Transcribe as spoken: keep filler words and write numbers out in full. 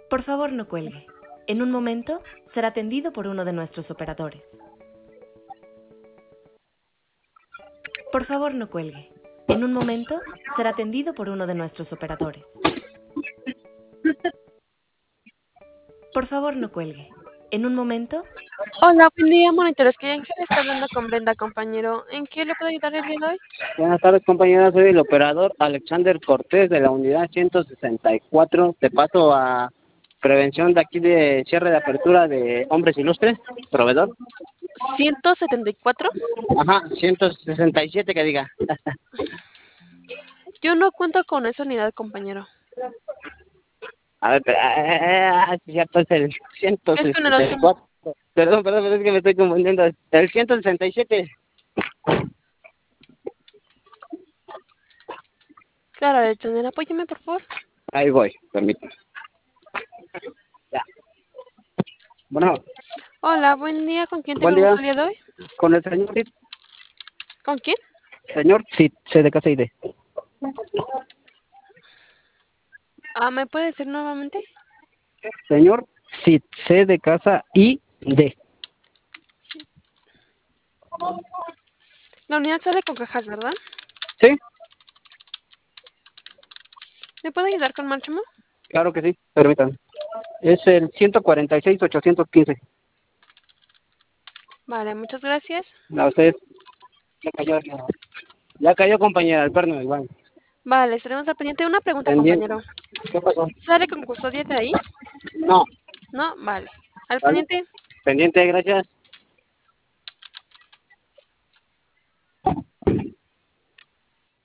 Por favor, no cuelgue. En un momento será atendido por uno de nuestros operadores. Por favor, no cuelgue. En un momento será atendido por uno de nuestros operadores. Por favor, no cuelgue. En un momento... Hola, buen día, monitores. Que Ángel está hablando con Brenda, compañero. ¿En qué le puedo ayudar el día de hoy? Buenas tardes, compañera. Soy el operador Alexander Cortés de la unidad ciento sesenta y cuatro. Te paso a prevención de aquí de cierre de apertura de Hombres Ilustres, proveedor. ¿ciento setenta y cuatro? Ajá, ciento sesenta y siete que diga. Yo no cuento con esa unidad, compañero. A ver, pero, ah, sí, cierto, es el ciento Es con el sesenta y último. cuatro. Perdón, perdón, pero es que me estoy confundiendo. El ciento sesenta y siete. Claro, Alexander, apóyeme, por favor. Ahí voy, permítame. Ya. Bueno, Hola, buen día. ¿Con quién tengo buen el gusto día. el día de hoy? Con el señor Cid. ¿Con quién? Señor Cid, C de casa y D. Ah, ¿me puede decir nuevamente? Señor Cid, C de casa y D. La unidad sale con cajas, ¿verdad? ¿Sí? ¿Me puede ayudar con Máximo? Claro que sí, permítanme. Es el ciento cuarenta y seis ochocientos quince. Vale, muchas gracias. A usted. Ya cayó, ya cayó, compañera, el perno igual. Vale, estaremos al pendiente. Una pregunta, Pendiente. compañero. ¿Qué pasó? ¿Sale con custodia de ahí? No. No, vale. Al ¿Vale? pendiente. Pendiente, gracias.